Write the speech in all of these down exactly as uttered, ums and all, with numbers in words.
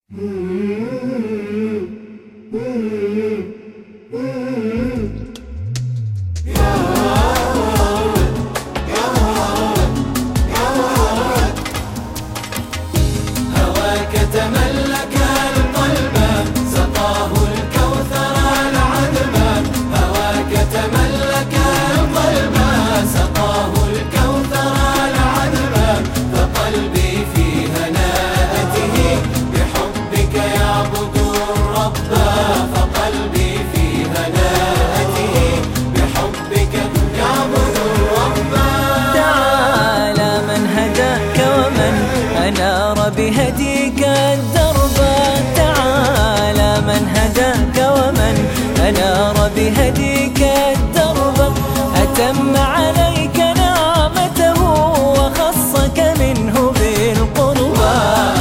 هواك تملك القلب سقاه الكوثر العذبا، هواك تملك القلب سقاه الكوثر العذبا، فقلبي في هناءته بحبك يعبد الرب، فقلبي في هناءته بحبك يعبد الرب. تعالى من هداك ومن أنار بهديك الدرب، تعالى من هداك ومن أنار بهديك الدرب، أتم عليك نعمته وخصك منه بالقربى،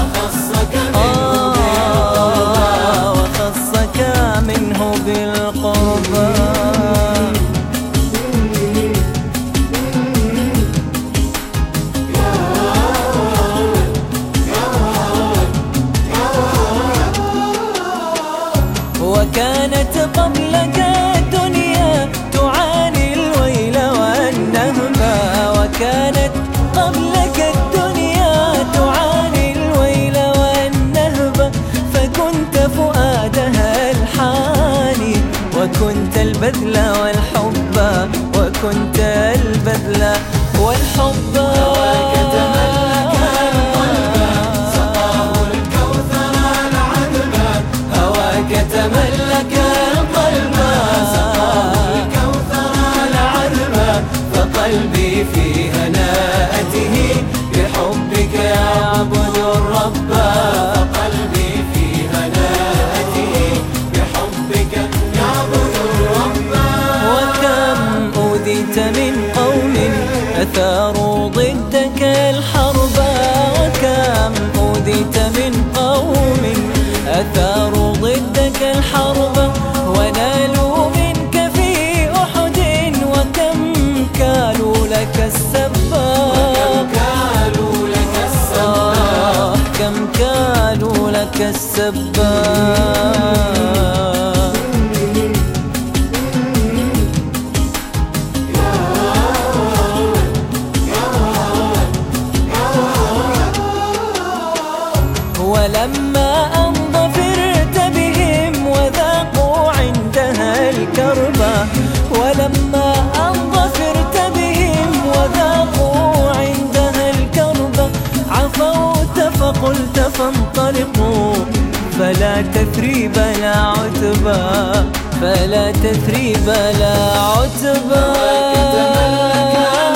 آه وخصك منه بالقربى. وكانت قبلك الدنيا تعاني الويل والنهبا، وكانت قبلك الدنيا تعاني الويل والنهبا، فكنت فؤادها الحاني وكنت البذل والحب، وكنت البذل والحب. هواك تملك القلب سقاه الكوثر العذبا، هواك تملك القلب سقاه الكوثر العذبا، فقلبي في هناءته بحبك يعبد الرب، فقلبي في هناءته بحبك يعبد الرب. وكم أوذيت من قوم أثاروا ضدك الحرب، وكم أوذيت من قوم أثاروا ضدك الحرب، ونالوا منك في أحد، وكم كالوا لك السبا، كالوا لك آه كم كالوا لك السبا. ولما أن ظفرت بهم وذاقوا عندها الكربا، ولما أن ظفرت بهم وذاقوا عندها الكربا، عفوت فقلت فانطلقوا فلا تثريب لا عتبا، فلا تثريب لا عتبا.